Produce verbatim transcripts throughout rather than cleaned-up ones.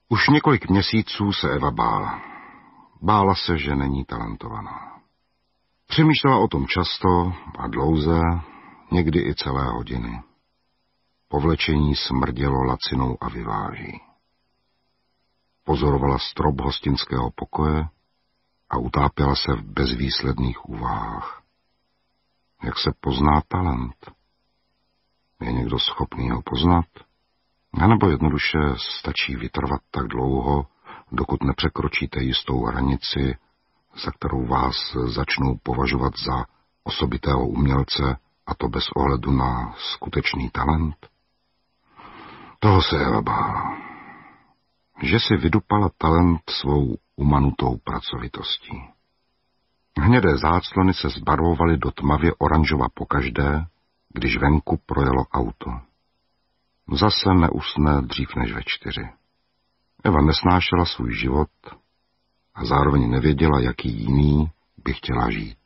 Už několik měsíců se Eva bála. Bála se, že není talentovaná. Přemýšlela o tom často a dlouze, někdy i celé hodiny. Povlečení smrdělo lacinou a vyváží. Pozorovala strop hostinského pokoje a utápěla se v bezvýsledných úvahách. Jak se pozná talent? Je někdo schopný ho poznat? A nebo jednoduše stačí vytrvat tak dlouho, dokud nepřekročíte jistou hranici, za kterou vás začnou považovat za osobitého umělce, a to bez ohledu na skutečný talent? Toho se Eva bála. Že si vydupala talent svou umanutou pracovitostí. Hnědé záclony se zbarvovaly do tmavě oranžova pokaždé, když venku projelo auto. Zase neusne dřív než ve čtyři. Eva nesnášela svůj život a zároveň nevěděla, jaký jiný by chtěla žít.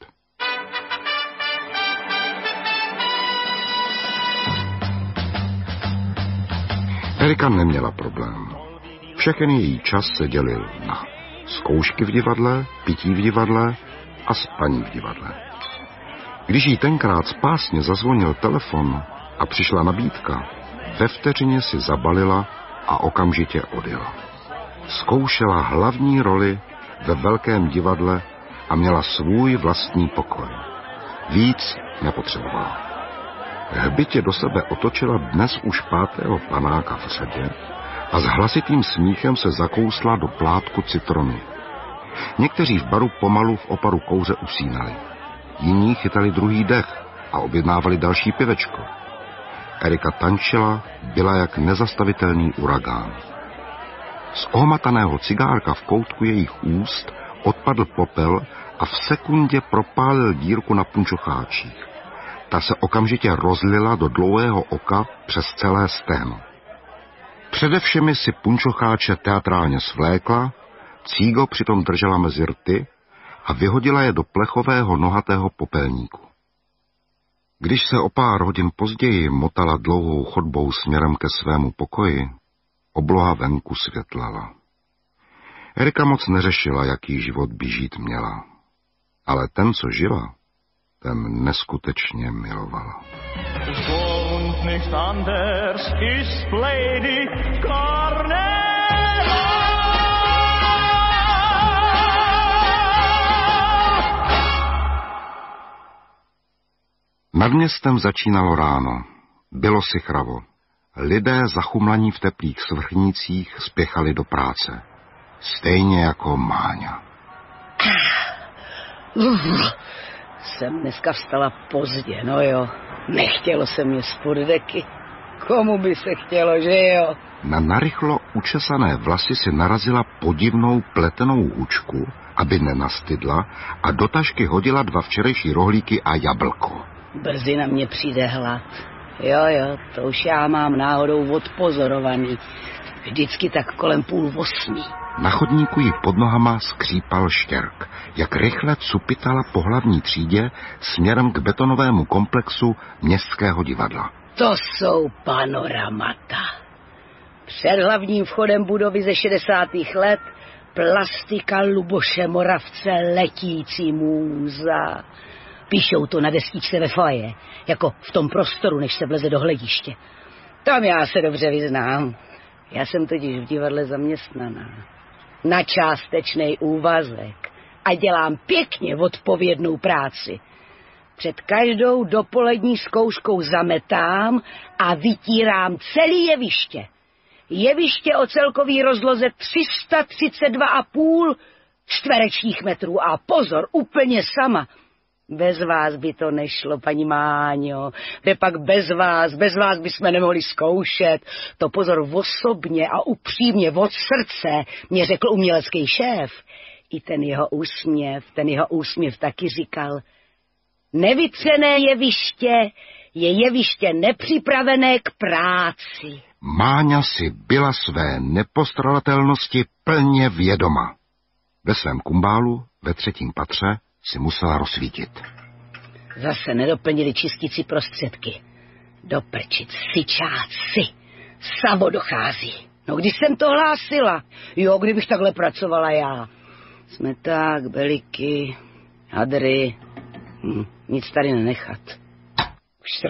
Erika neměla problém. Všechen její čas se dělil na zkoušky v divadle, pití v divadle a spaní v divadle. Když jí tenkrát spásně zazvonil telefon a přišla nabídka, ve vteřině si zabalila a okamžitě odjela. Zkoušela hlavní roli ve velkém divadle a měla svůj vlastní pokoj. Víc nepotřebovala. Hbitě do sebe otočila dnes už pátého panáka v řadě a s hlasitým smíchem se zakousla do plátku citrony. Někteří v baru pomalu v oparu kouře usínali. Jiní chytali druhý dech a objednávali další pivečko. Erika tančila, byla jak nezastavitelný uragán. Z ohmataného cigárka v koutku jejich úst odpadl popel a v sekundě propálil dírku na punčocháčích. Ta se okamžitě rozlila do dlouhého oka přes celé stehno. Především si punčocháče teatrálně svlékla, cígo přitom držela mezi rty a vyhodila je do plechového nohatého popelníku. Když se o pár hodin později motala dlouhou chodbou směrem ke svému pokoji, obloha venku světlala. Erika moc neřešila, jaký život by žít měla, ale ten, co žila, ten neskutečně milovala. Nad městem začínalo ráno. Bylo sichravo. Lidé zachumlaní v teplých svrchnících spěchali do práce. Stejně jako Máňa. Jsem dneska vstala pozdě, no jo. Nechtělo se mě spod deky. Komu by se chtělo, že jo? Na narychlo učesané vlasy si narazila podivnou pletenou hůčku, aby nenastydla, a do tašky hodila dva včerejší rohlíky a jablko. Brzy na mě přijde hlad. Jo, jo, to už já mám náhodou odpozorovaný. Vždycky tak kolem půl osmí. Na chodníku jí pod nohama skřípal štěrk, jak rychle cupitala po hlavní třídě směrem k betonovému komplexu Městského divadla. To jsou panoramata. Před hlavním vchodem budovy ze šedesátých let plastika Luboše Moravce letící můza. Píšou to na destičce ve foaje, jako v tom prostoru, než se vleze do hlediště. Tam já se dobře vyznám. Já jsem totiž v divadle zaměstnaná. Na částečný úvazek. A dělám pěkně odpovědnou práci. Před každou dopolední zkouškou zametám a vytírám celý jeviště. Jeviště o celkový rozloze tři sta třicet dva a půl čtverečních metrů. A pozor, úplně sama. Bez vás by to nešlo, paní Máňo. Kde pak bez vás, bez vás bychom nemohli zkoušet. To pozor osobně a upřímně od srdce, mě řekl umělecký šéf. I ten jeho úsměv, ten jeho úsměv taky říkal. Nevytřené jeviště je jeviště nepřipravené k práci. Máňa si byla své nepostradatelnosti plně vědoma. Ve svém kumbálu ve třetím patře si musela rozsvítit. Zase nedoplnili čistící prostředky. Doprčit, syčáci. Samo dochází. No, když jsem to hlásila. Jo, kdybych takhle pracovala já. Smeták, beliky, hadry. Hm, nic tady nenechat. Už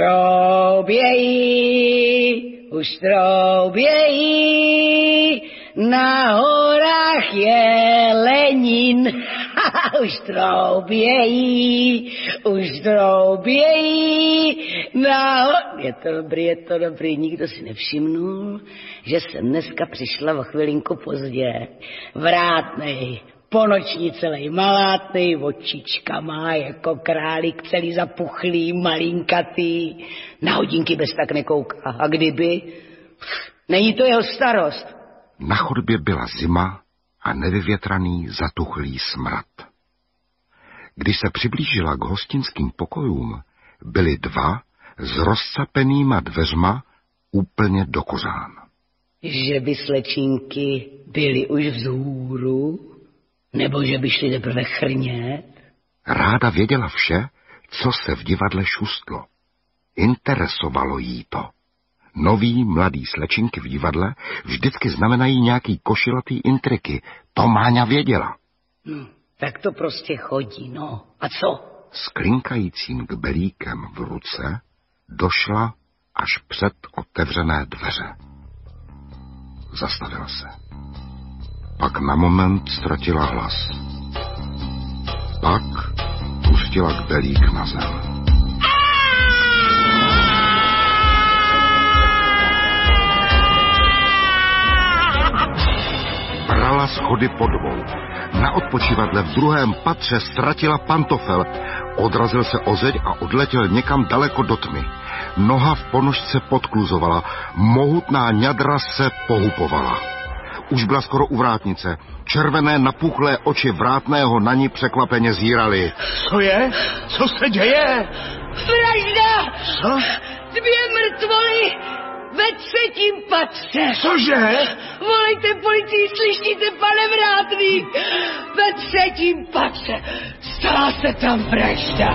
troubějí, už troubějí, na horách je Lenin. Už troubějí, už troubějí, na horách... Je to dobrý, je to dobrý, nikdo si nevšimnul, že jsem dneska přišla o chvilinku pozdě. Vrátnej, ponoční celý malátnej, očička má jako králík, celý zapuchlý, malinkatý, na hodinky bez tak nekouká. A kdyby? Není to jeho starost. Na chodbě byla zima a nevyvětraný zatuchlý smrad. Když se přiblížila k hostinským pokojům, byly dva s rozcapenýma dveřma úplně do kořán. Že by slečinky byly už vzhůru? Nebo že by šli teprve chrnět? Ráda věděla vše, co se v divadle šustlo. Interesovalo jí to. Nový mladý slečinky v divadle vždycky znamenají nějaký košilatý intriky. To Máňa věděla. Hm, tak to prostě chodí, no. A co? S klinkajícím kbelíkem v ruce došla až před otevřené dveře. Zastavila se. Pak na moment ztratila hlas. Pak pustila kbelík na zem. Brala schody po dvou. Na odpočívadle v druhém patře ztratila pantofel. Odrazil se o zeď a odletěl někam daleko do tmy. Noha v ponožce podkluzovala. Mohutná ňadra se pohupovala. Už byla skoro u vrátnice. Červené napuchlé oči vrátného na ní překvapeně zíraly. Co je? Co se děje? Vražda! Co? Dvě mrtvoly ve třetím patře. Cože? Volejte policii, slyšíte, pane Vrátný? Ve třetím patře. Stala se tam vražda.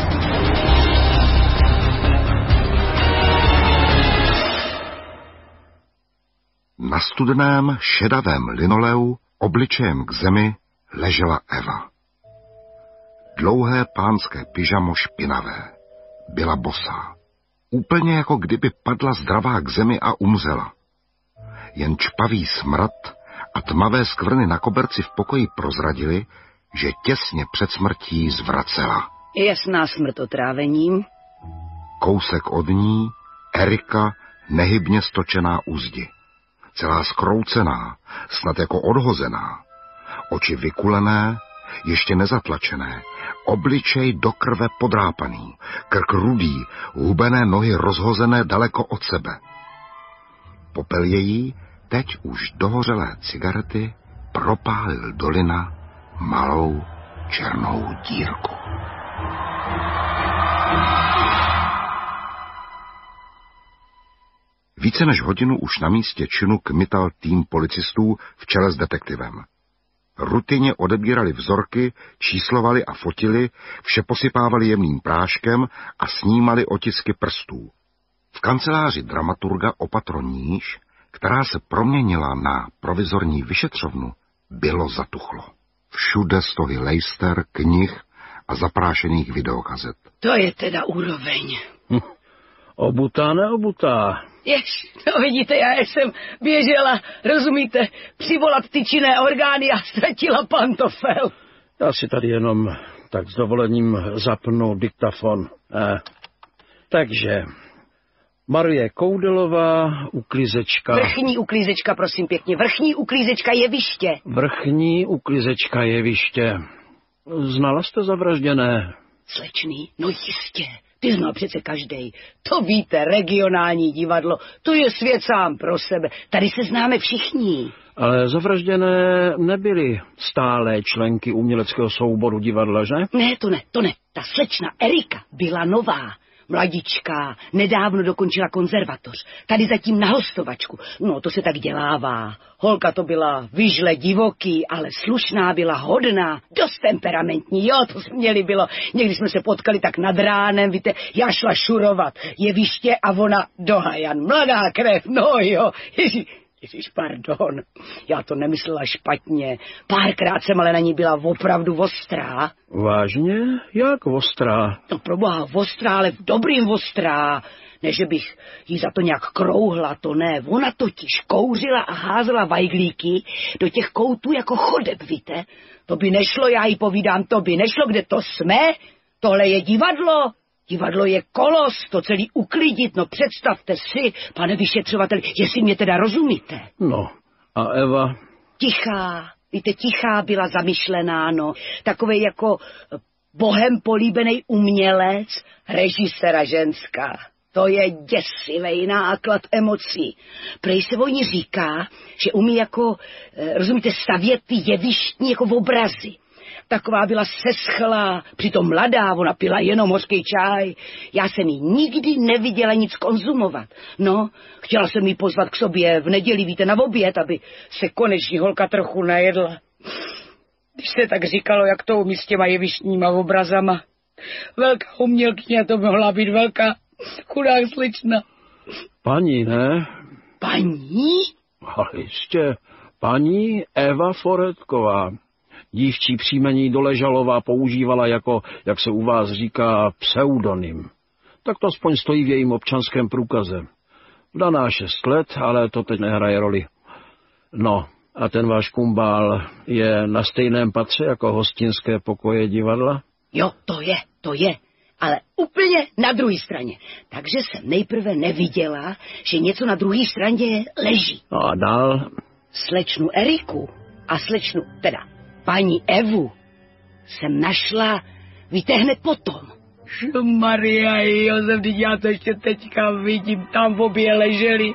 Na studeném šedavém linoleu, obličejem k zemi, ležela Eva. Dlouhé pánské pyžamo špinavé. Byla bosá. Úplně jako kdyby padla zdravá k zemi a umřela. Jen čpavý smrad a tmavé skvrny na koberci v pokoji prozradili, že těsně před smrtí zvracela. Jasná smrt otrávením. Kousek od ní Erika nehybně stočená u zdi. Celá skroucená, snad jako odhozená. Oči vykulené, ještě nezatlačené, obličej do krve podrápaný, krk rudý, hubené nohy rozhozené daleko od sebe. Popel její, teď už dohořelé cigarety, propálil do lina malou černou dírku. Více než hodinu už na místě činu kmital tým policistů v čele s detektivem. Rutině odebírali vzorky, číslovali a fotili, vše posypávali jemným práškem a snímali otisky prstů. V kanceláři dramaturga opatronníž, která se proměnila na provizorní vyšetřovnu, bylo zatuchlo. Všude stohy lejster, knih a zaprášených videokazet. To je teda úroveň. Hm. Obutá, neobutá. Jež, no vidíte, já jsem běžela, rozumíte, přivolat ty činné orgány a ztratila pantofel. Já si tady jenom tak s dovolením zapnu diktafon. Eh. Takže, Marie Koudelová, uklízečka... Vrchní uklízečka, prosím pěkně, vrchní uklízečka jeviště. Vrchní uklízečka jeviště. Znala jste zavražděné? Slečný, no jistě. Ty zná přece každej. To víte, regionální divadlo, to je svět sám pro sebe. Tady se známe všichni. Ale zavražděné nebyly stálé členky uměleckého souboru divadla, že? Ne, to ne, to ne. Ta slečna Erika byla nová. Mladička, nedávno dokončila konzervatoř. Tady zatím na hostovačku. No, to se tak dělává. Holka to byla vyžle divoký, ale slušná byla, hodná, dost temperamentní. Jo, to jsme měli bylo. Někdy jsme se potkali tak nad ránem, víte, já šla šurovat jeviště a ona do Hajan. Mladá krev, no jo. Ježi, Ježiš, pardon, já to nemyslela špatně. Párkrát jsem ale na ní byla opravdu ostrá. Vážně? Jak ostrá? No proboha, ostrá, ale v dobrým ostrá. Ne, že bych jí za to nějak krouhla, to ne. Ona totiž kouřila a házela vajglíky do těch koutů jako chodeb, víte? To by nešlo, já jí povídám, to by nešlo, kde to jsme? Tohle je divadlo. Divadlo je kolos, to celý uklidit, no představte si, pane vyšetřovateli, jestli mě teda rozumíte. No, a Eva? Tichá, víte, tichá byla zamyšlená, no, takovej jako bohem políbený umělec, režisera ženská. To je děsivej náklad emocí. Prej se o ní říká, že umí jako, rozumíte, stavět ty jevištní jako v obrazy. Taková byla seschlá, přitom mladá, ona pila jenom hořký čaj. Já jsem jí nikdy neviděla nic konzumovat. No, chtěla jsem jí pozvat k sobě v neděli, víte, na oběd, aby se konečně holka trochu najedla. Když se tak říkalo, jak to umí s těma jevištníma obrazama. Velká umělkyně, to mohla být velká chudák slična. Paní, ne? Paní? Ale jistě, paní Eva Foretková. Dívčí příjmení Doležalová používala jako, jak se u vás říká, pseudonym. Tak to aspoň stojí v jejím občanském průkaze. Daná šest let, ale to teď nehraje roli. No, a ten váš kumbál je na stejném patře jako hostinské pokoje divadla? Jo, to je, to je, ale úplně na druhé straně. Takže jsem nejprve neviděla, že něco na druhé straně leží. No a dál? Slečnu Eriku a slečnu, teda paní Evu jsem našla, víte, hned potom. Maria Josef, já to ještě teďka vidím, tam v obě leželi.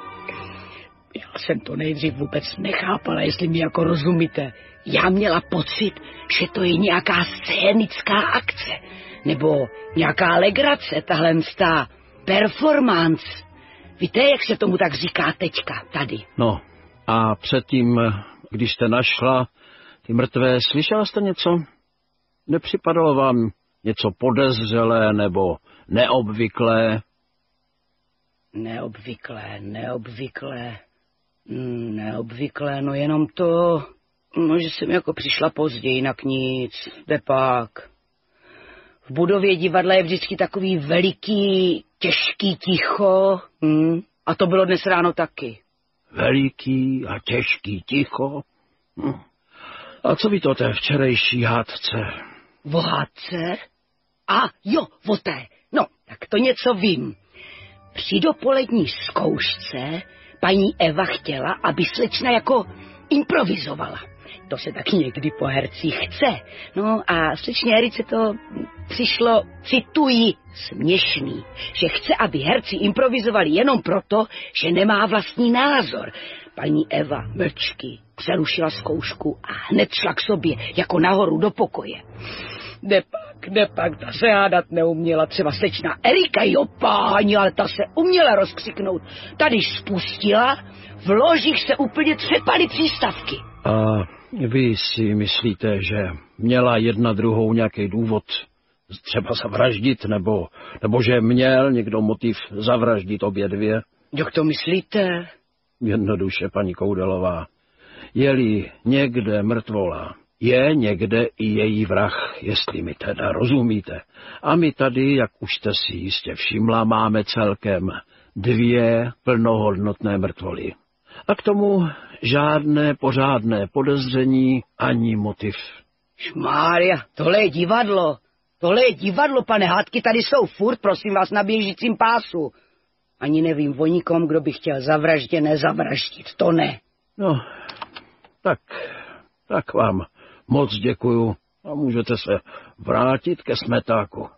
Já jsem to nejdřív vůbec nechápala, jestli mi jako rozumíte. Já měla pocit, že to je nějaká scénická akce, nebo nějaká legrace, tahle mstá performance. Víte, jak se tomu tak říká teďka, tady? No, a předtím, když jste našla ty mrtvé, slyšela jste něco? Nepřipadalo vám něco podezřelé nebo neobvyklé? Neobvyklé, neobvyklé, neobvyklé, no jenom to, no, že jsem jako přišla později, jinak nic, jde pak. V budově divadla je vždycky takový veliký, těžký ticho, hm, a to bylo dnes ráno taky. Veliký a těžký ticho? Hm. A co ví to o té včerejší hádce? O hádce? A jo, o té. No, tak to něco vím. Při dopolední zkoušce paní Eva chtěla, aby slečna jako improvizovala. To se taky někdy po hercích chce. No a slečně Erice to přišlo, cituji, směšný, že chce, aby herci improvizovali jenom proto, že nemá vlastní názor. Paní Eva mlčky přerušila zkoušku a hned šla k sobě, jako nahoru do pokoje. Kde pak, kde pak, ta se hádat neuměla, třeba slečna Erika, jo páni, ale ta se uměla rozkřiknout. Tady spustila, v ložích se úplně třepaly přístavky. A vy si myslíte, že měla jedna druhou nějaký důvod třeba zavraždit, nebo, nebo že měl někdo motiv zavraždit obě dvě? Jak to myslíte? Jednoduše, paní Koudelová. Je-li někde mrtvola, je někde i její vrah, jestli mi teda rozumíte. A my tady, jak už jste si jistě všimla, máme celkem dvě plnohodnotné mrtvoly. A k tomu žádné pořádné podezření ani motiv. Šmária, tohle je divadlo. Tohle je divadlo, pane, hádky tady jsou furt, prosím vás, na běžícím pásu. Ani nevím o nikom, kdo by chtěl zavraždit, nezavraždit, to ne. No, tak, tak vám moc děkuju a můžete se vrátit ke smetáku.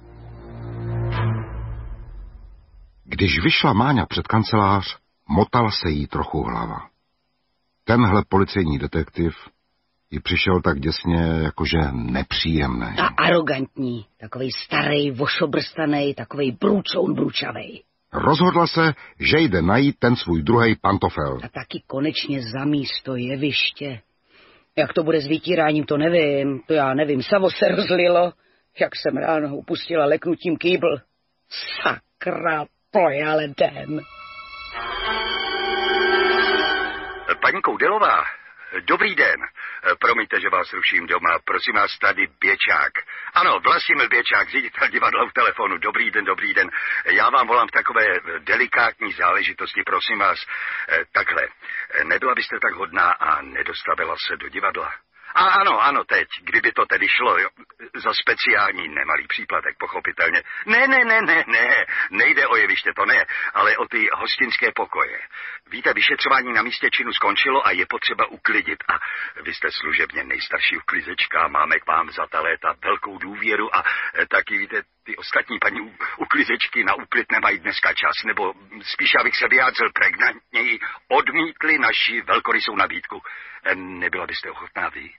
Když vyšla Máňa před kancelář, motal se jí trochu hlava. Tenhle policejní detektiv jí přišel tak děsně jakože nepříjemný. A arrogantní, takovej starý, vošobrstanej, takovej brůčoun bručavej. Rozhodla se, že jde najít ten svůj druhej pantofel. A taky konečně za místo jeviště. Jak to bude s vytíráním, to nevím, to já nevím, savo se rozlilo, jak jsem ráno upustila leknutím kýbl. Sakra, to je ale den. Koudelová, dobrý den. Promiňte, že vás ruším doma. Prosím vás, tady Běčák. Ano, Vlastimil Běčák, ředitel divadla v telefonu. Dobrý den, dobrý den. Já vám volám v takové delikátní záležitosti, prosím vás. Takhle, nebyla byste tak hodná a nedostavila se do divadla? A ano, ano, teď, kdyby to tedy šlo, jo, za speciální nemalý příplatek, pochopitelně. Ne, ne, ne, ne, ne, nejde o jeviště, to ne, ale o ty hostinské pokoje. Víte, vyšetřování na místě činu skončilo a je potřeba uklidit. A vy jste služebně nejstarší uklizečka, máme k vám za ta léta velkou důvěru a taky, víte, ty ostatní paní uklizečky na úklid nemají dneska čas, nebo spíš, abych se vyjádřil pregnantněji, odmítli naši velkorysou nabídku. Nebyla byste ochotná vy?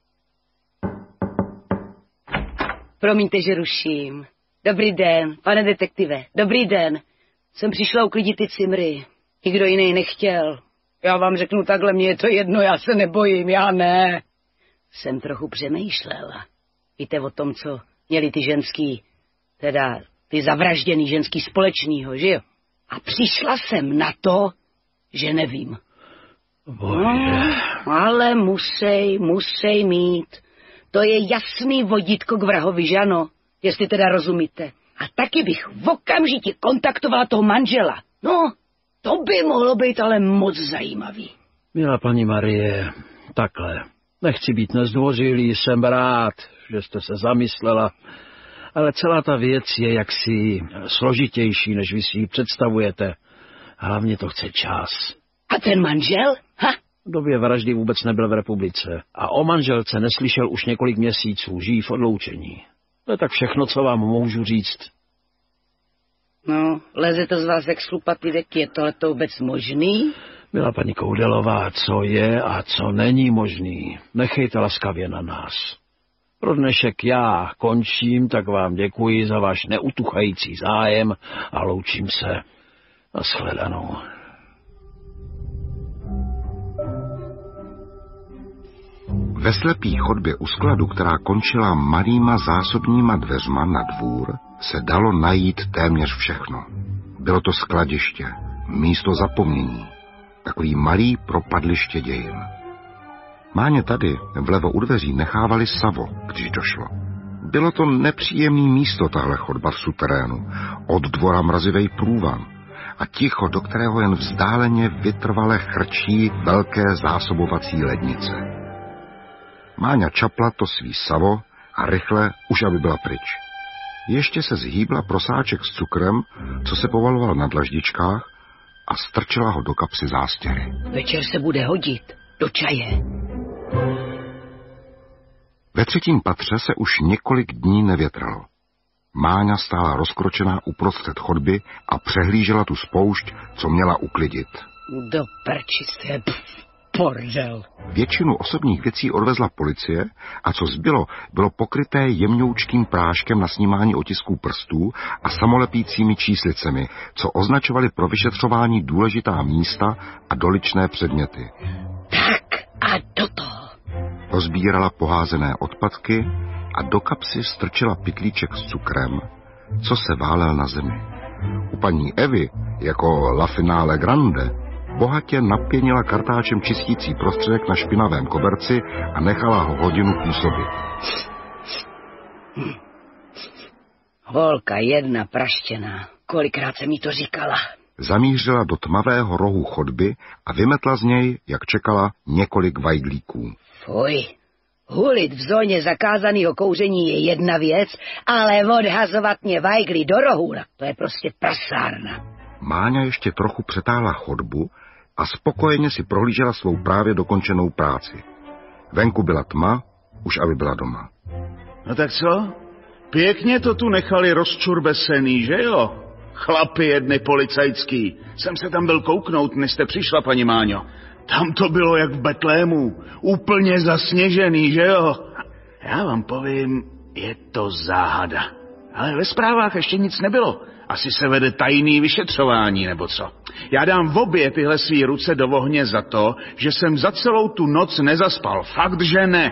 Promiňte, že ruším. Dobrý den, pane detektive, dobrý den. Jsem přišla uklidit ty cimry. Nikdo jiný nechtěl. Já vám řeknu takhle, mně je to jedno, já se nebojím, já ne. Jsem trochu přemýšlela. Víte o tom, co měli ty ženský, teda ty zavražděný ženský společnýho, že jo? A přišla jsem na to, že nevím. No, ale musej, musej mít. To je jasný vodítko k vrahovi, žano, jestli teda rozumíte. A taky bych okamžitě kontaktovala toho manžela. No, to by mohlo být ale moc zajímavý. Milá paní Marie, takhle. Nechci být nezdvořilý, jsem rád, že jste se zamyslela, ale celá ta věc je jaksi složitější, než vy si ji představujete. Hlavně to chce čas. A ten manžel? Ha? V době vraždy vůbec nebyl v republice a o manželce neslyšel už několik měsíců, žijí v odloučení. To je tak všechno, co vám můžu říct. No, leze to z vás jak slupatý dek, je tohleto vůbec možný? Milá paní Koudelová, co je a co není možný, nechejte laskavě na nás. Pro dnešek já končím, tak vám děkuji za váš neutuchající zájem a loučím se. Nashledanou. Ve slepý chodbě u skladu, která končila malýma zásobníma dveřma na dvůr, se dalo najít téměř všechno. Bylo to skladiště, místo zapomnění, takový malý propadliště dějin. Máně tady, vlevo u dveří, nechávali savo, když došlo. Bylo to nepříjemný místo, tahle chodba v suterénu, od dvora mrazivej průvan a ticho, do kterého jen vzdáleně vytrvale chrčí velké zásobovací lednice. Máňa čapla to svý savo a rychle, už aby byla pryč. Ještě se zhýbla prosáček s cukrem, co se povaloval na dlaždičkách, a strčila ho do kapsy zástěry. Večer se bude hodit do čaje. Ve třetím patře se už několik dní nevětralo. Máňa stála rozkročená uprostřed chodby a přehlížela tu spoušť, co měla uklidit. Do prčice, bordel. Většinu osobních věcí odvezla policie a co zbylo, bylo pokryté jemňoučkým práškem na snímání otisků prstů a samolepícími číslicemi, co označovaly pro vyšetřování důležitá místa a doličné předměty. Tak a do toho. Rozbírala poházené odpadky a do kapsy strčila pytlíček s cukrem, co se válel na zemi. U paní Evy, jako La Finale Grande, bohatě napěnila kartáčem čistící prostředek na špinavém koberci a nechala ho hodinu působit. Hm. Holka jedna praštěná, kolikrát jsem jí to říkala. Zamířila do tmavého rohu chodby a vymetla z něj, jak čekala, několik vajglíků. Fuj, hulit v zóně zakázaného kouření je jedna věc, ale odhazovat mě vajgly do rohu, to je prostě prasárna. Máňa ještě trochu přetáhla chodbu a spokojeně si prohlížela svou právě dokončenou práci. Venku byla tma, už aby byla doma. No tak co? Pěkně to tu nechali rozčurbesený, že jo? Chlapi jedny policajský. Jsem se tam byl kouknout, než jste přišla, paní Máňo. Tam to bylo jak v Betlému. Úplně zasněžený, že jo? Já vám povím, je to záhada. Ale ve zprávách ještě nic nebylo. Asi se vede tajný vyšetřování, nebo co? Já dám v obě tyhle svý ruce do ohně za to, že jsem za celou tu noc nezaspal. Fakt, že ne.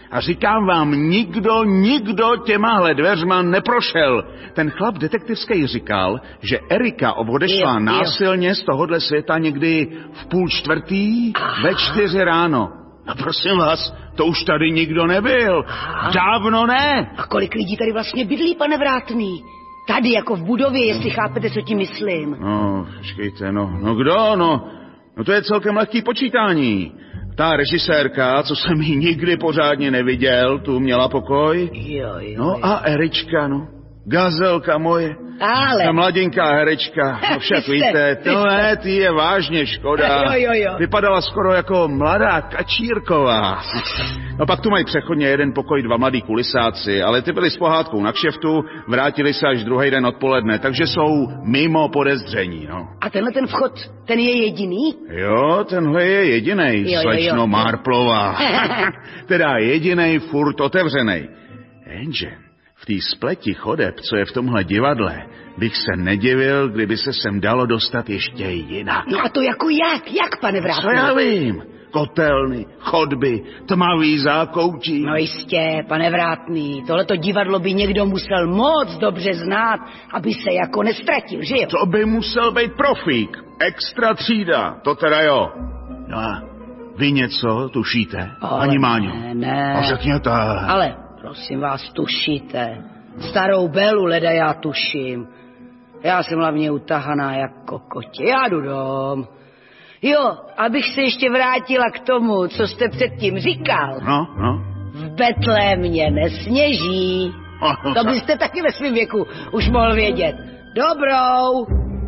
A říkám vám, nikdo, nikdo těmahle dveřma neprošel. Ten chlap detektivský říkal, že Erika odešla jo, násilně jo. z tohohle světa někdy v půl čtvrtý Aha. ve čtyři ráno. No prosím vás, to už tady nikdo nebyl. Aha. Dávno ne. A kolik lidí tady vlastně bydlí, pane Vrátný? Tady jako v budově, jestli chápete, co tím myslím. No, počkejte, no, no kdo, no, no to je celkem lehký počítání. Ta režisérka, co jsem ji nikdy pořádně neviděl, tu měla pokoj. Jo, jo, no a Erička, no, gazelka moje. Ale. Ta mladinká herečka, no však jste, víte, to ne, ty je vážně škoda. Jo, jo, jo. Vypadala skoro jako mladá Kačírková. No pak tu mají přechodně jeden pokoj, dva mladí kulisáci, ale ty byli s pohádkou na kšeftu, vrátili se až druhý den odpoledne, takže jsou mimo podezření, no. A tenhle ten vchod, ten je jediný? Jo, tenhle je jedinej, jo, slečno jo, jo. Marplová. Teda jedinej, furt otevřenej. Jenže v té spleti chodeb, co je v tomhle divadle, bych se nedivil, kdyby se sem dalo dostat ještě jinak. No a to jako jak? Jak, pane Vrátný? Co já vím? Kotelny, chodby, tmavý zákoutí. No jistě, pane Vrátný, tohleto divadlo by někdo musel moc dobře znát, aby se jako nestratil, že jo? To by musel být profík, extra třída, to teda jo. No a vy něco tušíte, Ale paní Máňo? Ne, ne. No řekněte. Ale prosím vás, tušíte. Starou Belu leda já tuším. Já jsem hlavně utahaná jako kotě. Já jdu dom. Jo, abych se ještě vrátila k tomu, co jste předtím říkal. No, no. V Betlémě nesněží. No, to byste taky ve svém věku už mohl vědět. Dobrou.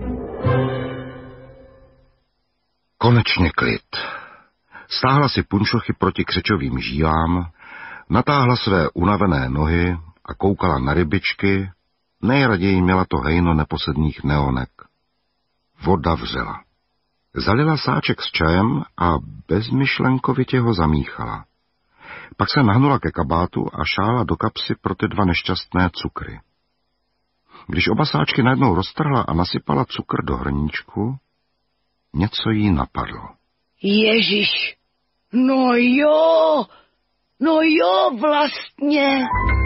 Konečně klid. Stáhla si punčochy proti křečovým žílám, natáhla své unavené nohy a koukala na rybičky, nejraději měla to hejno neposedných neonek. Voda vřela. Zalila sáček s čajem a bezmyšlenkovitě ho zamíchala. Pak se nahnula ke kabátu a šála do kapsy pro ty dva nešťastné cukry. Když oba sáčky najednou roztrhla a nasypala cukr do hrníčku, něco jí napadlo. Ježiš, no jo, no jo, vlastně.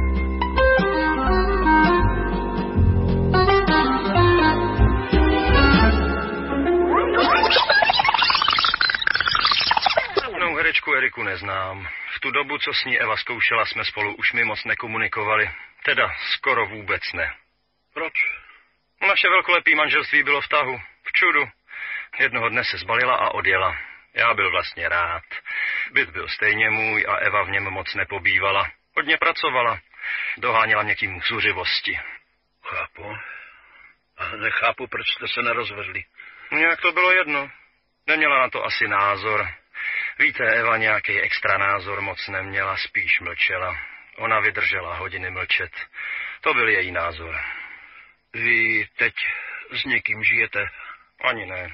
Mnou herečku Eriku neznám. V tu dobu, co s ní Eva zkoušela, jsme spolu už mi moc nekomunikovali. Teda skoro vůbec ne. Proč? Naše velkolepý manželství bylo v tahu, v čudu. Jednoho dne se zbalila a odjela. Já byl vlastně rád. Byt byl stejně můj a Eva v něm moc nepobývala. Hodně pracovala. Doháněla mě tím zuřivosti. Chápu. A nechápu, proč jste se nerozvedli. Nějak to bylo jedno. Neměla na to asi názor. Víte, Eva nějaký extra názor moc neměla, spíš mlčela. Ona vydržela hodiny mlčet. To byl její názor. Vy teď s někým žijete? Ani ne.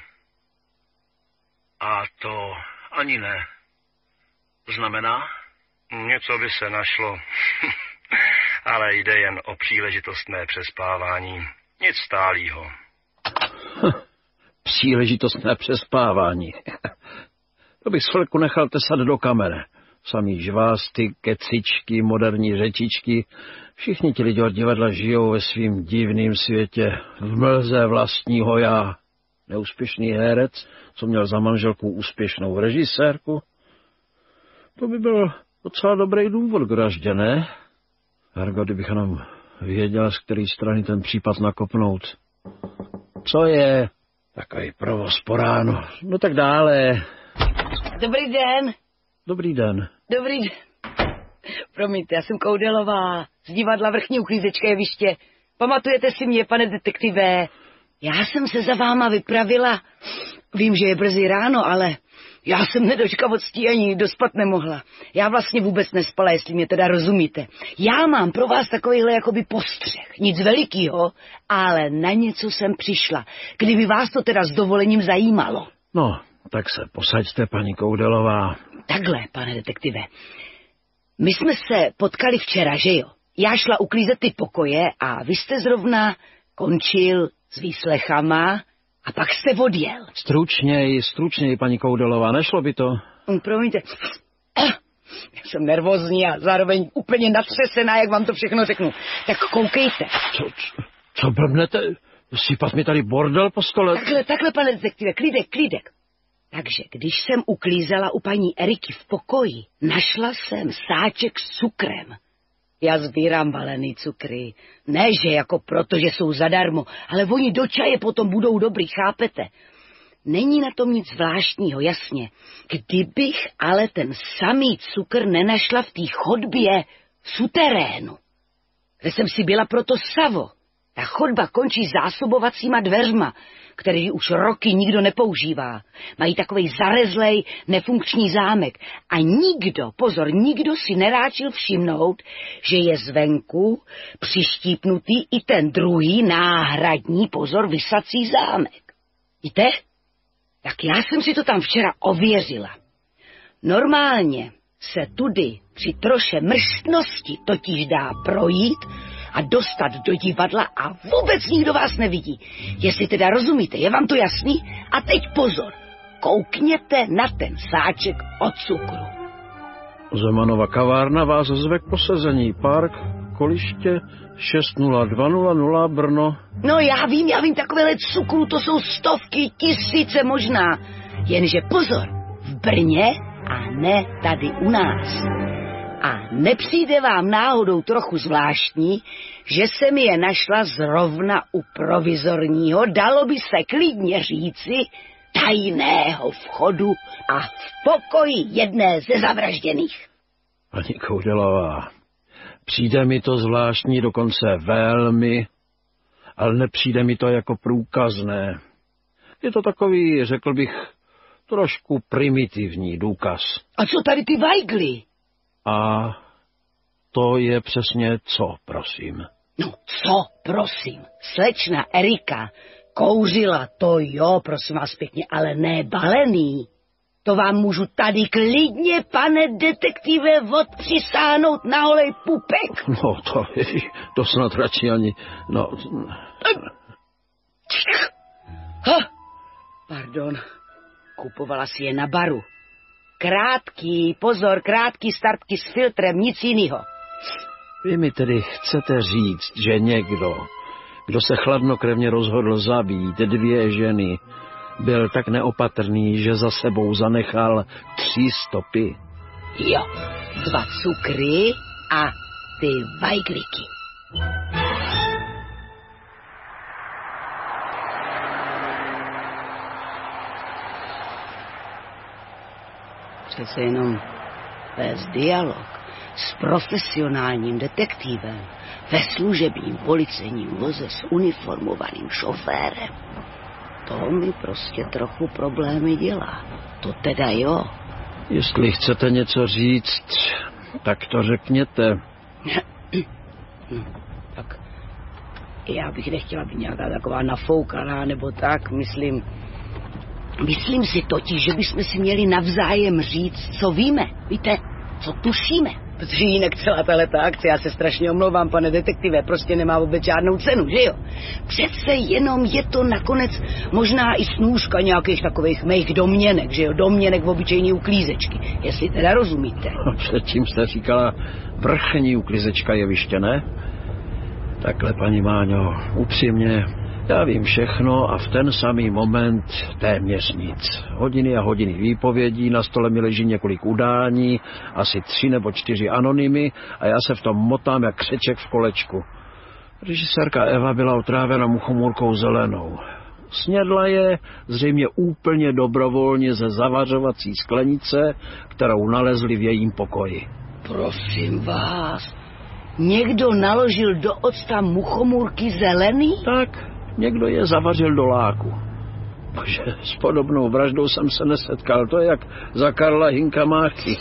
A to ani ne. Znamená? Něco by se našlo. Ale jde jen o příležitostné přespávání. Nic stálýho. Příležitostné přespávání. To bych s chvilku nechal tesat do kamene. Samý žvásty, kecičky, moderní řečičky. Všichni ti lidi od divadla žijou ve svým divným světě. V mlze vlastního já. Neúspěšný herec, co měl za manželku úspěšnou režisérku. To by byl docela dobrý důvod k vraždě, ne? Hergo, kdybych jenom věděl, z které strany ten případ nakopnout. Co je? Takový provoz po ránu. No tak dále. Dobrý den. Dobrý den. Dobrý den. Promiňte, já jsem Koudelová z divadla Vrchní uklízečka jeviště. Pamatujete si mě, pane detektive? Já jsem se za váma vypravila. Vím, že je brzy ráno, ale já jsem nedočkavostí ani dospat nemohla. Já vlastně vůbec nespala, jestli mě teda rozumíte. Já mám pro vás takovýhle jakoby postřeh. Nic velikýho, ale na něco jsem přišla. Kdyby vás to teda s dovolením zajímalo. No, tak se posaďte, paní Koudelová. Takhle, pane detektive. My jsme se potkali včera, že jo? Já šla uklízet ty pokoje a vy jste zrovna končil s výslechama a pak jste odjel. Stručněji, stručněji, paní Koudelová, nešlo by to? Promiňte. Jsem nervózní a zároveň úplně natřesená, jak vám to všechno řeknu. Tak koukejte. Co, co, co blbnete? Sypat mi tady bordel po stole? Takhle, takhle, pane detektive, klídek, klídek. Takže když jsem uklízela u paní Eriky v pokoji, našla jsem sáček s cukrem. Já sbírám balený cukry. Ne, že jako proto, že jsou zadarmo, ale oni do čaje potom budou dobrý, chápete? Není na tom nic zvláštního, jasně. Kdybych ale ten samý cukr nenašla v té chodbě v suterénu, kde jsem si byla proto savo. Ta chodba končí zásobovacíma dveřma, který už roky nikdo nepoužívá. Mají takovej zarezlej, nefunkční zámek. A nikdo, pozor, nikdo si neráčil všimnout, že je zvenku přištípnutý i ten druhý náhradní, pozor, visací zámek. Víte? Tak já jsem si to tam včera ověřila. Normálně se tudy při troše mrštnosti totiž dá projít a dostat do divadla a vůbec nikdo vás nevidí. Jestli teda rozumíte, je vám to jasný? A teď pozor, koukněte na ten sáček od cukru. Zemanova kavárna vás zve k posezení. Park, Koliště, šest nula dva nula nula Brno. No já vím, já vím, takovéhle cukru, to jsou stovky, tisíce možná. Jenže pozor, v Brně a ne tady u nás. A nepřijde vám náhodou trochu zvláštní, že jsem je našla zrovna u provizorního, dalo by se klidně říci, tajného vchodu a v pokoji jedné ze zavražděných. Paní Koudelová, přijde mi to zvláštní, dokonce velmi, ale nepřijde mi to jako průkazné. Je to takový, řekl bych, trošku primitivní důkaz. A co tady ty vajgly? A to je přesně co, prosím? No, co, prosím? Slečna Erika kouřila, to jo, prosím vás pěkně, ale ne balený. To vám můžu tady klidně, pane detektive, odpřisáhnout na holej pupek. No, to, to snad radši ani, no... Ha, pardon, kupovala si je na baru. Krátký, pozor, krátký startky s filtrem, nic jinýho. Vy mi tedy chcete říct, že někdo, kdo se chladnokrevně rozhodl zabít dvě ženy, byl tak neopatrný, že za sebou zanechal tři stopy? Jo, dva cukry a ty vajgliky. Přece jenom vést dialog s profesionálním detektivem ve služebním policejním voze s uniformovaným šoférem. To mi prostě trochu problémy dělá. To teda jo. Jestli chcete něco říct, tak to řekněte. Tak já bych nechtěla být nějaká taková nafoukaná, nebo tak, myslím... Myslím si totiž, že bychom si měli navzájem říct, co víme, víte, co tušíme. Protože jinak celá tahleta akce, já se strašně omlouvám, pane detektive, prostě nemá vůbec žádnou cenu, že jo? Přece jenom je to nakonec možná i snůžka nějakých takových mých domněnek, že jo? Domněnek v obyčejní uklízečky, jestli teda rozumíte. Předtím jste říkala vrchní uklízečka jeviště, ne? Takhle, paní Máňo, upřímně, já vím všechno a v ten samý moment téměř nic. Hodiny a hodiny výpovědí, na stole mi leží několik udání, asi tři nebo čtyři anonymy a já se v tom motám jak křeček v kolečku. Režisérka Eva byla otrávena muchomůrkou zelenou. Snědla je zřejmě úplně dobrovolně ze zavařovací sklenice, kterou nalezli v jejím pokoji. Prosím vás, někdo naložil do octa muchomůrky zelený? Tak, někdo je zavařil do láku. Bože, s podobnou vraždou jsem se nesetkal, to je jak za Karla Hinka Máchy.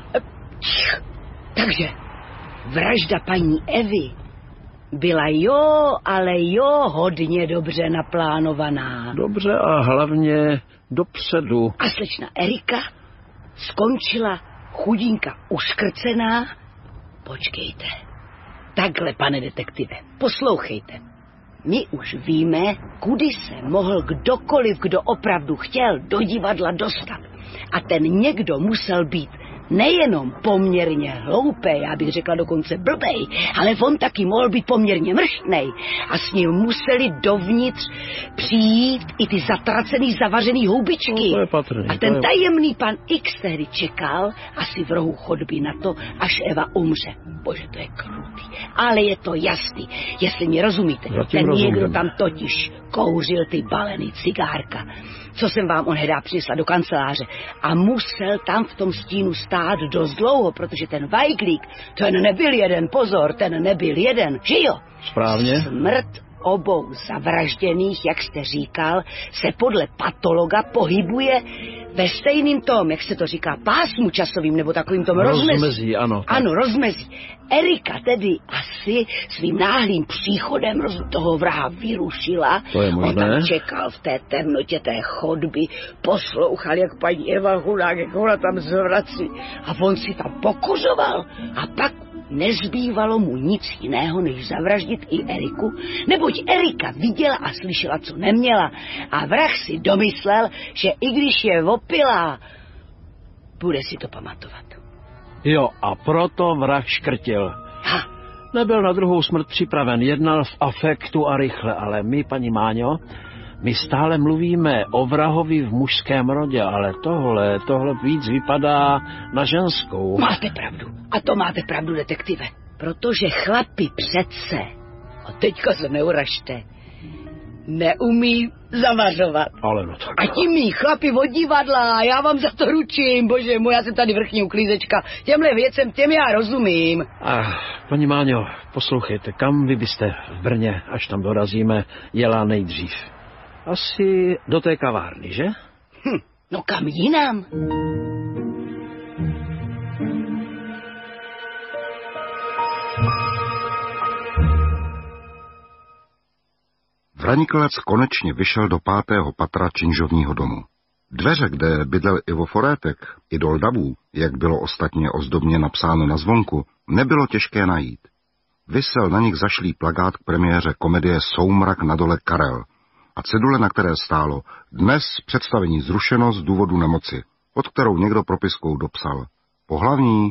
Takže vražda paní Evy byla jo, ale jo, hodně dobře naplánovaná. Dobře a hlavně dopředu. A slečna Erika skončila chudinka uškrcená. Počkejte. Takhle, pane detektive, poslouchejte. My už víme, kudy se mohl kdokoliv, kdo opravdu chtěl, do divadla dostat. A ten někdo musel být nejenom poměrně hloupej, já bych řekla dokonce blbej, ale on taky mohl být poměrně mrštnej a s ním museli dovnitř přijít i ty zatracený, zavařený houbičky. No, to je patrný, a ten je... tajemný pan X tehdy čekal asi v rohu chodby na to, až Eva umře. Bože, to je krutý, ale je to jasný, jestli mi rozumíte. Zatím ten rozumím. někdo tam totiž kouřil ty balený cigárka, co jsem vám onhedá přinesla do kanceláře, a musel tam v tom stínu stát dost dlouho, protože ten Vajglík, ten nebyl jeden, pozor, ten nebyl jeden, že jo? Správně. Smrt obou zavražděných, jak jste říkal, se podle patologa pohybuje ve stejným tom, jak se to říká, pásmu časovým, nebo takovým tom rozmezí. Rozmezí, ano. Tak. Ano, rozmezí. Erika tedy asi svým náhlým příchodem roz toho vraha vyrušila. To je možné. On tam čekal v té temnotě té chodby, poslouchal, jak paní Eva Hulák, jak ona tam zvrací. A on si tam pokuřoval. A pak nezbývalo mu nic jiného, než zavraždit i Eriku, neboť Erika viděla a slyšela, co neměla. A vrah si domyslel, že i když je opilá, bude si to pamatovat. Jo, a proto vrah škrtil. Ha. Nebyl na druhou smrt připraven, jednal v afektu a rychle, ale my, paní Máňo, my stále mluvíme o vrahovi v mužském rodě, ale tohle, tohle víc vypadá na ženskou. Máte pravdu. A to máte pravdu, detektive. Protože chlapi přece, a teďka se neuražte, neumí zavařovat. Ale no tak... A ti mý chlapi od divadla, já vám za to ručím, bože můj, já jsem tady vrchní uklízečka. Těmhle věcem, těm já rozumím. A paní Máňo, poslouchejte, kam vy byste v Brně, až tam dorazíme, jela nejdřív? Asi do té kavárny, že? Hm, no kam jinam? Vraniklec konečně vyšel do pátého patra činžovního domu. Dveře, kde bydlel Ivo Forétek, idol davů, jak bylo ostatně ozdobně napsáno na zvonku, nebylo těžké najít. Visel na nich zašlý plakát k premiéře komedie Soumrak na dole Karel a cedule, na které stálo: dnes představení zrušeno z důvodu nemoci, pod kterou někdo propiskou dopsal: pohlavní.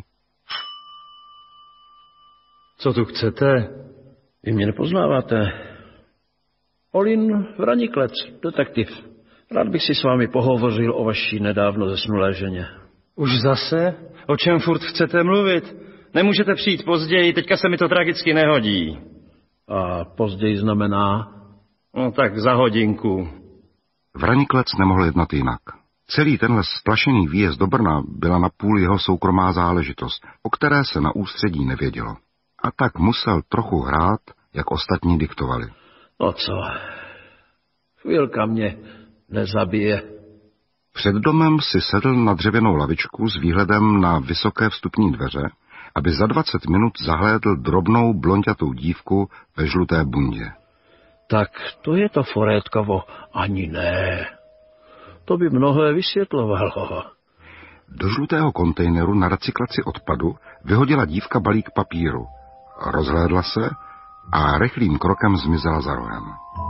Co tu chcete? Vy mě nepoznáváte. Olin Vraniklec, detektiv. Rád bych si s vámi pohovořil o vaší nedávno zesnulé ženě. Už zase? O čem furt chcete mluvit? Nemůžete přijít později, teďka se mi to tragicky nehodí. A později znamená? No tak za hodinku. Vraniklec nemohl jednat jinak. Celý tenhle splašený výjezd do Brna byla napůl jeho soukromá záležitost, o které se na ústředí nevědělo. A tak musel trochu hrát, jak ostatní diktovali. No co, chvilka mě nezabije. Před domem si sedl na dřevěnou lavičku s výhledem na vysoké vstupní dveře, aby za dvacet minut zahlédl drobnou blonďatou dívku ve žluté bundě. Tak to je to Forétkovo, ani ne. To by mnohé vysvětlovalo. Do žlutého kontejneru na recyklaci odpadu vyhodila dívka balík papíru. Rozhlédla se a rychlým krokem zmizela za rohem.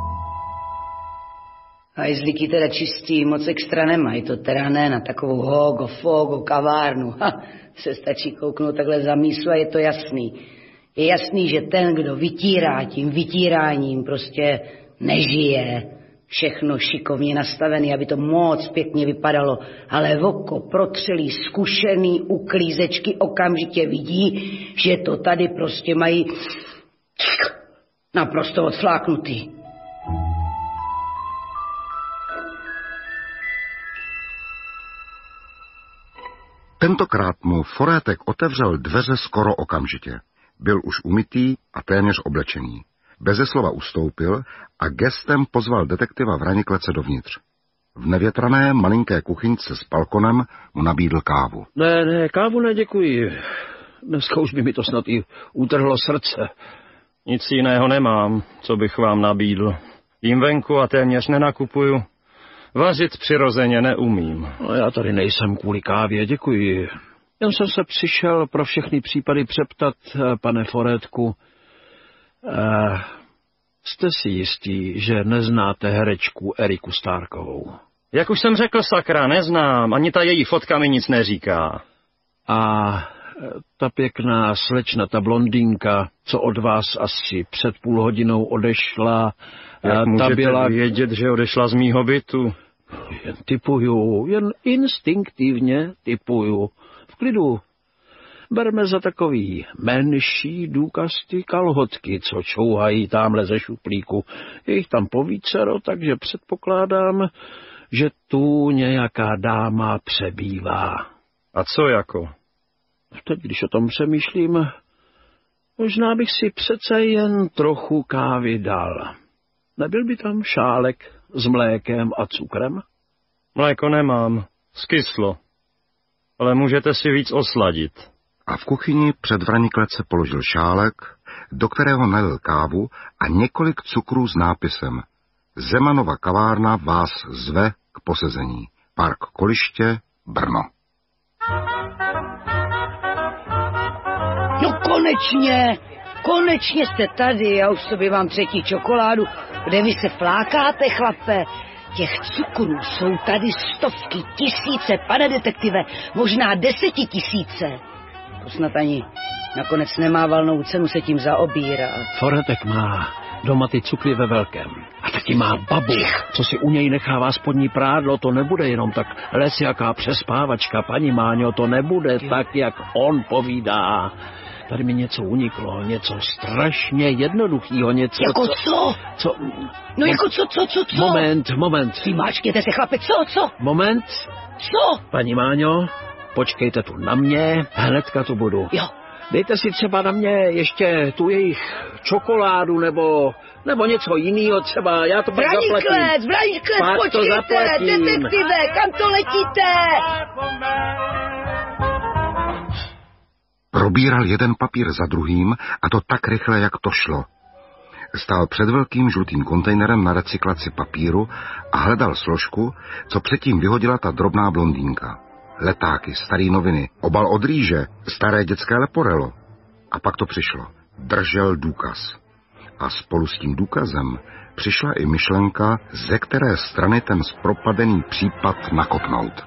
A jezlíky teda čistí, moc extra nemají, to teda ne na takovou hogo, fogo, kavárnu. Ha, se stačí kouknout takhle za mísu a je to jasný. Je jasný, že ten, kdo vytírá tím vytíráním, prostě nežije. Všechno šikovně nastavený, aby to moc pěkně vypadalo, ale oko protřelý, zkušený uklízečky okamžitě vidí, že to tady prostě mají naprosto odfláknutý. Tentokrát mu Forétek otevřel dveře skoro okamžitě. Byl už umytý a téměř oblečený. Beze slova ustoupil a gestem pozval detektiva Vraniklece dovnitř. V nevětrané malinké kuchyňce s balkonem mu nabídl kávu. Ne, ne, kávu neděkuji. Dneska už by mi to snad i utrhlo srdce. Nic jiného nemám, co bych vám nabídl. Jím venku a téměř nenakupuju. Vařit přirozeně neumím. No, já tady nejsem kvůli kávě, děkuji. Jen jsem se přišel pro všechny případy přeptat, pane Forétku. Uh, jste si jistí, že neznáte herečku Eriku Stárkovou? Jak už jsem řekl, sakra, neznám. Ani ta její fotka mi nic neříká. A ta pěkná slečna, ta blondýnka, co od vás asi před půl hodinou odešla, jak ta můžete byla... vědět, že odešla z mýho bytu? Jen typuju, jen instinktivně typuju. V klidu. Berme za takový menší důkaz ty kalhotky, co čouhají támhle ze šuplíku. Je jich tam povícero, takže předpokládám, že tu nějaká dáma přebývá. A co jako? Teď, když o tom přemýšlím, možná bych si přece jen trochu kávy dal. Nebyl by tam šálek s mlékem a cukrem? Mléko nemám, skyslo. Ale můžete si víc osladit. A v kuchyni před Vraniklece položil šálek, do kterého nalil kávu a několik cukrů s nápisem Zemanova kavárna vás zve k posezení. Park Koliště, Brno. No konečně, konečně jste tady, já už sobě mám třetí čokoládu. Kde vy se flákáte, chlape? Těch cukrů jsou tady stovky, tisíce, pane detektive, možná desetitisíce. To snad ani nakonec nemá valnou cenu se tím zaobírat. Foretek má doma ty cukry ve velkém. A taky má babu, co si u něj nechává spodní prádlo. To nebude jenom tak lesjaká přespávačka, paní Máňo, to nebude jo. Tak, jak on povídá. Tady mi něco uniklo, něco strašně jednoduchýho, něco... Jako co? co? co? No jako co, co, co, co? Moment, moment. Vymáčkněte se, chlape, co, co? Moment. Co? Paní Máňo, počkejte tu na mě, hnedka tu budu. Jo. Dejte si třeba na mě ještě tu jejich čokoládu, nebo, nebo něco jiného třeba, já to pak zaplatím. Vraniklec, Vraniklec, počkejte, detektive, kam to letíte? Probíral jeden papír za druhým, a to tak rychle, jak to šlo. Stál před velkým žlutým kontejnerem na recyklaci papíru a hledal složku, co předtím vyhodila ta drobná blondýnka. Letáky, staré noviny, obal od rýže, staré dětské leporelo. A pak to přišlo. Držel důkaz. A spolu s tím důkazem přišla i myšlenka, ze které strany ten zpropadený případ nakopnout.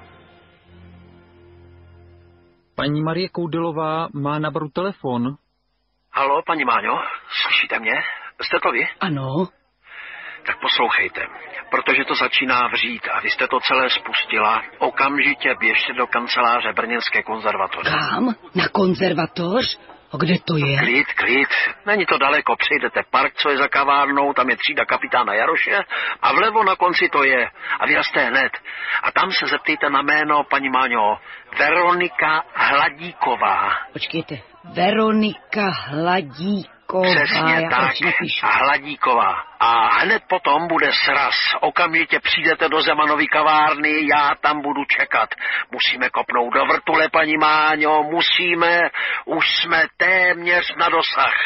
Paní Marie Koudelová má na baru telefon. Haló, paní Máňo, slyšíte mě? Jste to vy? Ano. Tak poslouchejte, protože to začíná vřít a vy jste to celé spustila, okamžitě běžte do kanceláře Brněnské konzervatoře. Kam? Na konzervatoř? A kde to je? Klid, klid. Není to daleko, přejdete park, co je za kavárnou, tam je třída kapitána Jaroše a vlevo na konci to je. A vyrazte hned. A tam se zeptejte na jméno, paní Máňo, Veronika Hladíková. Počkejte, Veronika Hladíková. Přesně tak, a Hladíková. A hned potom bude sraz. Okamžitě přijdete do Zemanovy kavárny, já tam budu čekat. Musíme kopnout do vrtule, paní Máňo, musíme. Už jsme téměř na dosah.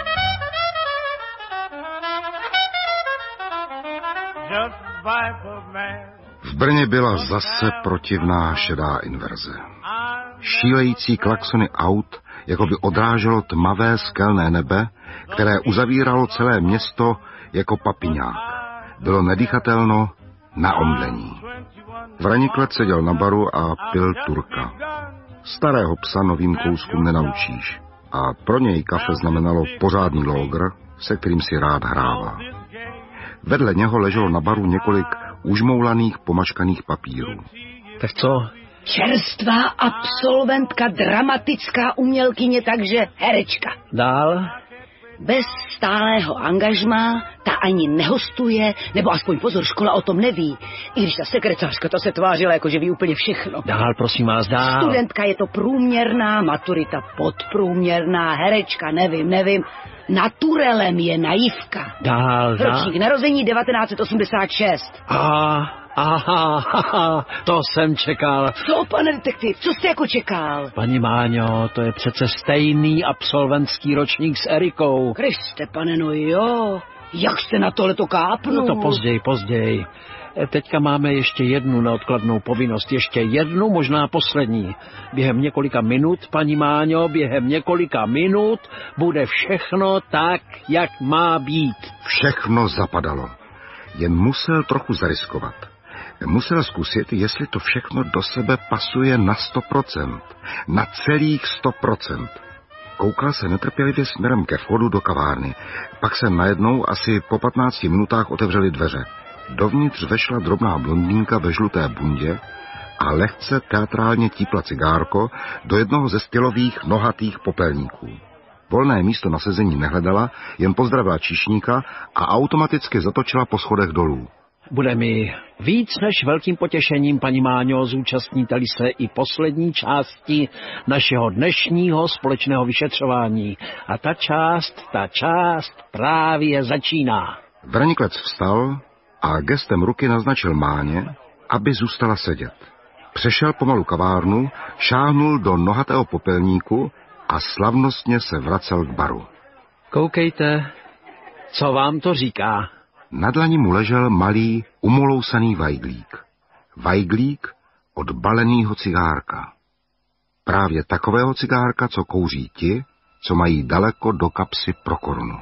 V Brně byla zase protivná šedá inverze. Šílející klaxony aut jako by odráželo tmavé skelné nebe, které uzavíralo celé město jako papiňák. Bylo nedýchatelno na omdlení. Vraniklec seděl na baru a pil Turka. Starého psa novým kouskům nenaučíš. A pro něj kafe znamenalo pořádný logr, se kterým si rád hrával. Vedle něho leželo na baru několik užmoulaných pomačkaných papírů. Tak co? Čerstvá absolventka, dramatická umělkyně, takže herečka. Dál? Bez stálého angažmá, ta ani nehostuje, nebo aspoň pozor, škola o tom neví. I když ta sekretářka, ta se tvářila, jako že ví úplně všechno. Dál, prosím vás, dál. Studentka je to průměrná, maturita podprůměrná, herečka, nevím, nevím. Naturelem je naivka. Dál, dál. Ročník narození devatenáct set osmdesát šest. A, aha, aha, to jsem čekal. Co, pane detektiv, co jste jako čekal? Paní Máňo, to je přece stejný absolventský ročník s Erikou. Kriste, pane, no jo. Jak jste na tohleto kápnul? No to později, později. Teďka máme ještě jednu neodkladnou povinnost, ještě jednu, možná poslední. Během několika minut, paní Máňo, během několika minut bude všechno tak, jak má být. Všechno zapadalo. Jen musel trochu zariskovat. Musel zkusit, jestli to všechno do sebe pasuje na sto procent. na celých sto procent. Koukal se netrpělivě směrem ke vchodu do kavárny. Pak se najednou asi po patnácti minutách otevřely dveře. Dovnitř vešla drobná blondýnka ve žluté bundě a lehce teatrálně típla cigárko do jednoho ze stylových nohatých popelníků. Volné místo na sezení nehledala, jen pozdravila číšníka a automaticky zatočila po schodech dolů. Bude mi víc než velkým potěšením, paní Máňo, zúčastníte-li se i poslední části našeho dnešního společného vyšetřování. A ta část, ta část právě začíná. Vraniklec vstal a gestem ruky naznačil Máně, aby zůstala sedět. Přešel pomalu kavárnu, šáhnul do nohatého popelníku a slavnostně se vracel k baru. Koukejte, co vám to říká. Na dlani mu ležel malý, umolousaný vajglík. Vajglík od balenýho cigárka. Právě takového cigárka, co kouří ti, co mají daleko do kapsy pro korunu.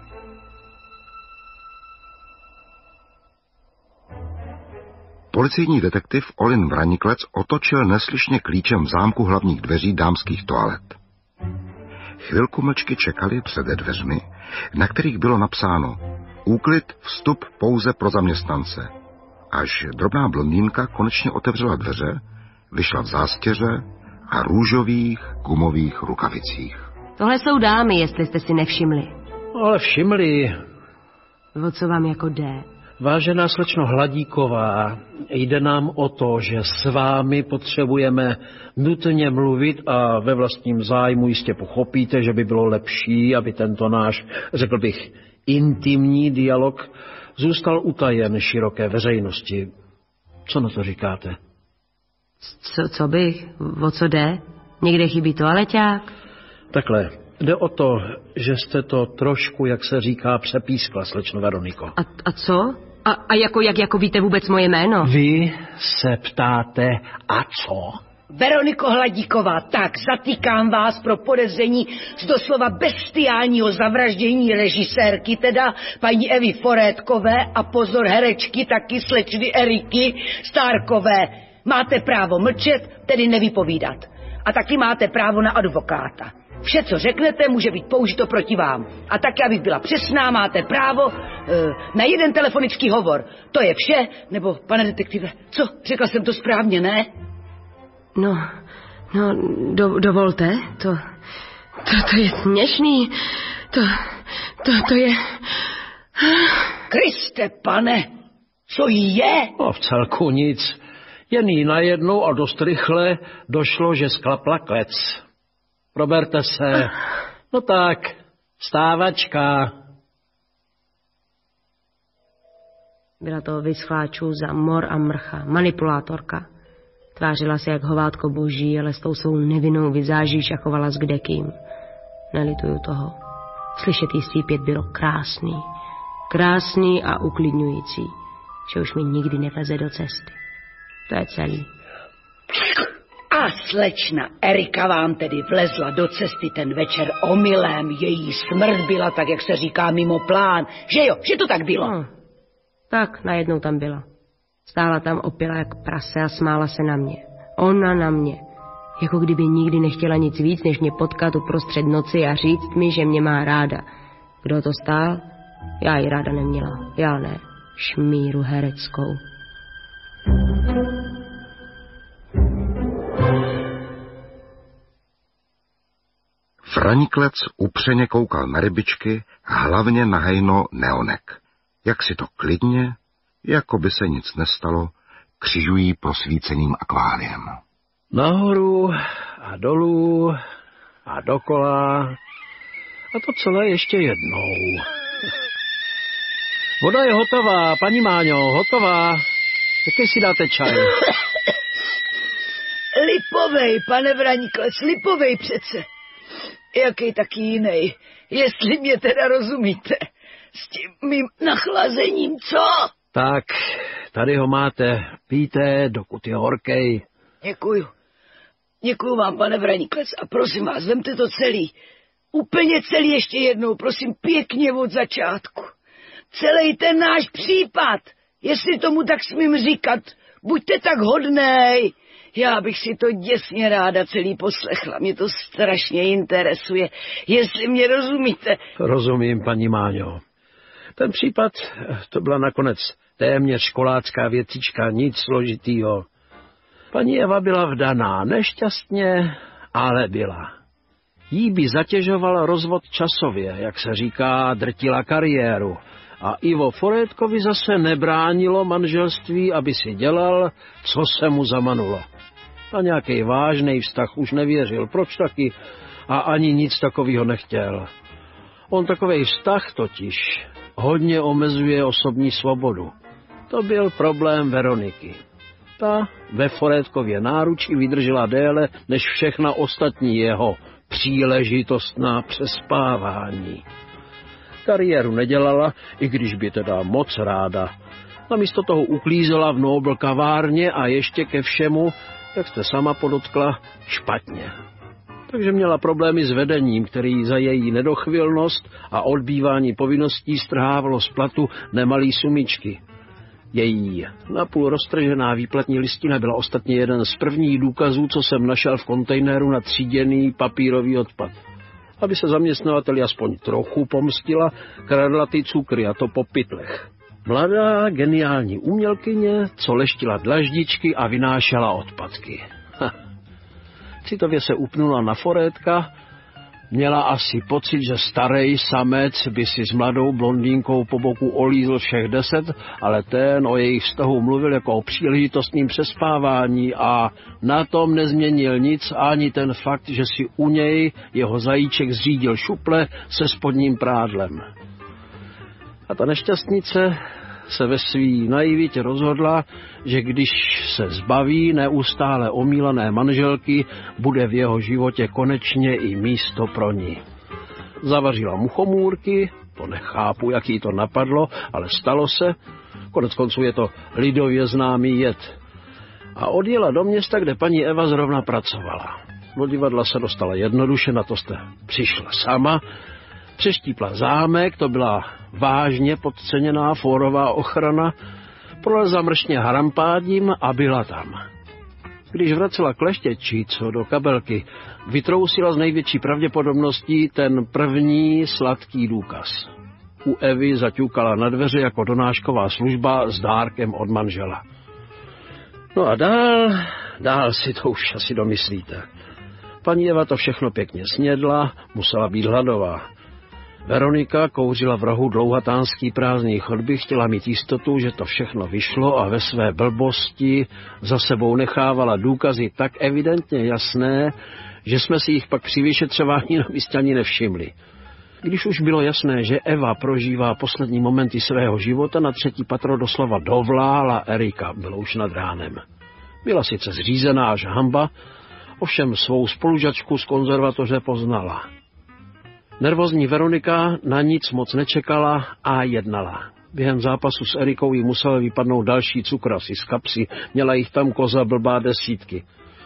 Policejní detektiv Olin Vraniklec otočil neslyšně klíčem v zámku hlavních dveří dámských toalet. Chvilku mlčky čekali před dveřmi, na kterých bylo napsáno úklid, vstup pouze pro zaměstnance. Až drobná blondýnka konečně otevřela dveře, vyšla v zástěře a růžových gumových rukavicích. Tohle jsou dámy, jestli jste si nevšimli. Ale všimli. O co vám jako jde? Vážená slečno Hladíková, jde nám o to, že s vámi potřebujeme nutně mluvit a ve vlastním zájmu jistě pochopíte, že by bylo lepší, aby tento náš, řekl bych, intimní dialog zůstal utajen široké veřejnosti. Co na to říkáte? Co, co bych? O co jde? Někde chybí toaleťák? Takhle, jde o to, že jste to trošku, jak se říká, přepískla, slečno Veroniko. A, a co? A, a jako, jak jako víte vůbec moje jméno? Vy se ptáte, a co? Veroniko Hladíková, tak zatýkám vás pro podezření z doslova bestiálního zavraždění režisérky, teda paní Evy Forétkové a pozor herečky, taky slečny Eriky Stárkové. Máte právo mlčet, tedy nevypovídat. A taky máte právo na advokáta. Vše, co řeknete, může být použito proti vám. A taky, abych byla přesná, máte právo e, na jeden telefonický hovor. To je vše, nebo, pane detektive, co? Řekla jsem to správně, ne? No, no, do, dovolte, to, to, to je směšný, to, to, to je... Kriste, pane, co jí je? No, v celku nic, jen jí najednou a dost rychle došlo, že sklapla klec. Proberte se. No tak, stávačka. Byla to vyschlá čůza, mor a mrcha, manipulátorka. Tvářila se jak hovátko boží, ale s tou svou nevinnou vizáží šachovala s kdekým. Nelituju toho. Slyšet jí sípět bylo krásný. Krásný a uklidňující, že už mi nikdy nevleze do cesty. To je celý. A slečna Erika vám tedy vlezla do cesty ten večer omylem. Její smrt byla, tak jak se říká, mimo plán. Že jo, že to tak bylo? No, tak najednou tam byla. Stála tam opila jak prase a smála se na mě. Ona na mě. Jako kdyby nikdy nechtěla nic víc, než mě potkat uprostřed noci a říct mi, že mě má ráda. Kdo to stál? Já ji ráda neměla. Já ne. Šmíru hereckou. Vraniklec upřeně koukal na rybičky, hlavně na hejno neonek. Jak si to klidně, jako by se nic nestalo, křižují prosvíceným akváriem. Nahoru a dolů a dokola a to celé ještě jednou. Voda je hotová, paní Máňo, hotová. Jaký si dáte čaj? Lipovej, pane Vraniklec, lipovej přece. Jaký taky jiný, jestli mě teda rozumíte. S tím mým nachlazením, co? Tak, tady ho máte. Pijte, dokud je horkej. Děkuju. Děkuju vám, pane Vraniklec, a prosím vás, vemte to celý. Úplně celý ještě jednou, prosím, pěkně od začátku. Celý ten náš případ, jestli tomu tak smím říkat, buďte tak hodnej. Já bych si to děsně ráda celý poslechla. Mě to strašně interesuje, jestli mě rozumíte. Rozumím, paní Máňo. Ten případ, to byla nakonec téměř školácká věcička, nic složitýho. Paní Eva byla vdaná, nešťastně, ale byla. Jí by zatěžoval rozvod časově, jak se říká, drtila kariéru. A Ivo Forétkovi zase nebránilo manželství, aby si dělal, co se mu zamanulo. A nějaký vážný vztah už nevěřil, proč taky, a ani nic takového nechtěl. On takovej vztah totiž hodně omezuje osobní svobodu. To byl problém Veroniky. Ta ve Forétkově náručí vydržela déle než všechna ostatní jeho příležitostná přespávání. Kariéru nedělala, i když by teda moc ráda. Namísto toho uklízela v Nobel kavárně a ještě ke všemu, jak jste sama podotkla, špatně. Takže měla problémy s vedením, který za její nedochvilnost a odbývání povinností strhávalo z platu nemalý sumičky. Její napůl roztržená výplatní listina byla ostatně jeden z prvních důkazů, co jsem našel v kontejneru na tříděný papírový odpad. Aby se zaměstnavateli aspoň trochu pomstila, kradla ty cukry, a to po pytlech. Mladá, geniální umělkyně, co leštila dlaždičky a vynášela odpadky. Ha. Citově se upnula na Forétka, měla asi pocit, že starej samec by si s mladou blondýnkou po boku olízl všech deset, ale ten o jejich vztahu mluvil jako o příležitostním přespávání a na tom nezměnil nic ani ten fakt, že si u něj jeho zajíček zřídil šuple se spodním prádlem. A ta nešťastnice se ve svý naivitě rozhodla, že když se zbaví neustále omílané manželky, bude v jeho životě konečně i místo pro ní. Zavařila muchomůrky, to nechápu, jak jí to napadlo, ale stalo se, konec konců je to lidově známý jed. A odjela do města, kde paní Eva zrovna pracovala. Do divadla se dostala jednoduše, na to jste přišla sama. Přeštípla zámek, to byla vážně podceněná fórová ochrana, prolezla mrštně harampádím a byla tam. Když vracela kleštěčí, co do kabelky, vytrousila z největší pravděpodobností ten první sladký důkaz. U Evy zaťukala na dveře jako donášková služba s dárkem od manžela. No a dál, dál si to už asi domyslíte. Paní Eva to všechno pěkně snědla, musela být hladová. Veronika kouřila v rohu dlouhatánský prázdný chodby, chtěla mít jistotu, že to všechno vyšlo a ve své blbosti za sebou nechávala důkazy tak evidentně jasné, že jsme si jich pak při vyšetřování na místě ani nevšimli. Když už bylo jasné, že Eva prožívá poslední momenty svého života, na třetí patro doslova dovlála Erika, bylo už nad ránem. Byla sice zřízená až hamba, ovšem svou spolužačku z konzervatoře poznala. Nervózní Veronika na nic moc nečekala a jednala. Během zápasu s Erikou jí musel vypadnout další cukr asi z kapsy, měla jich tam koza blbá desítky.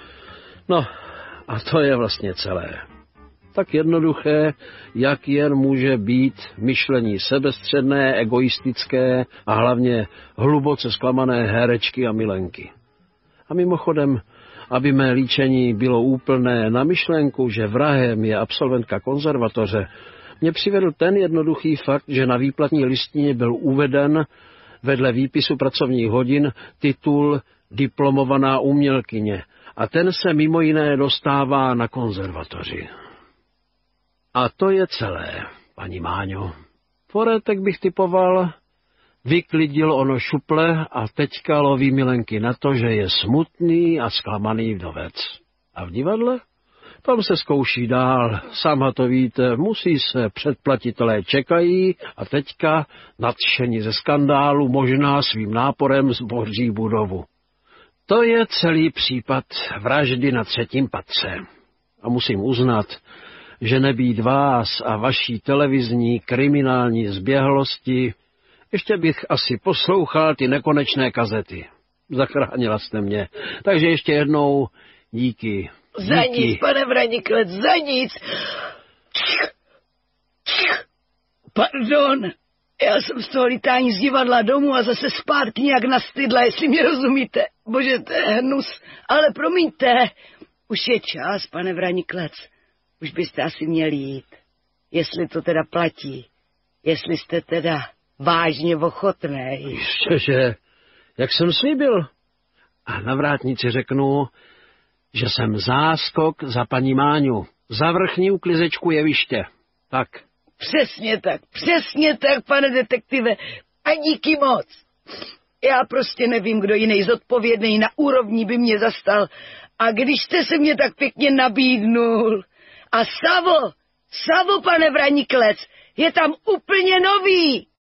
No a to je vlastně celé. Tak jednoduché, jak jen může být myšlení sebestředné, egoistické a hlavně hluboce zklamané herečky a milenky. A mimochodem, aby mé líčení bylo úplné na myšlenku, že vrahem je absolventka konzervatoře, mě přivedl ten jednoduchý fakt, že na výplatní listině byl uveden vedle výpisu pracovních hodin titul diplomovaná umělkyně a ten se mimo jiné dostává na konzervatoři. A to je celé, paní Máňo. Forétek bych typoval, vyklidil ono šuple a teďka loví milenky na to, že je smutný a zklamaný vdovec. A v divadle? Tam se zkouší dál, sama to víte, musí se, předplatitelé čekají a teďka, nadšení ze skandálu, možná svým náporem zboří budovu. To je celý případ vraždy na třetím patře. A musím uznat, že nebýt vás a vaší televizní kriminální zběhlosti, ještě bych asi poslouchal ty nekonečné kazety. Zachránila jste mě. Takže ještě jednou díky. Za díky. nic, pane Vraniklec, za nic. Pardon, Já jsem z toho lítání z divadla domů a zase zpátky nějak nastydla, jestli mě rozumíte. Bože, to je hnus. Ale promiňte, už je čas, pane Vraniklec. Už byste asi měli jít. Jestli to teda platí. Jestli jste teda vážně ochotnej. Jistěže, jak jsem slíbil. A na vrátnici řeknu, že jsem záskok za paní Máňu. Za vrchní uklizečku jeviště. Tak. Přesně tak, přesně tak, pane detektive. A díky moc. Já prostě nevím, kdo jiný zodpovědný na úrovni by mě zastal. A když jste se mě tak pěkně nabídnul. A Savo, Savo, pane Vraniklec, je tam úplně nový.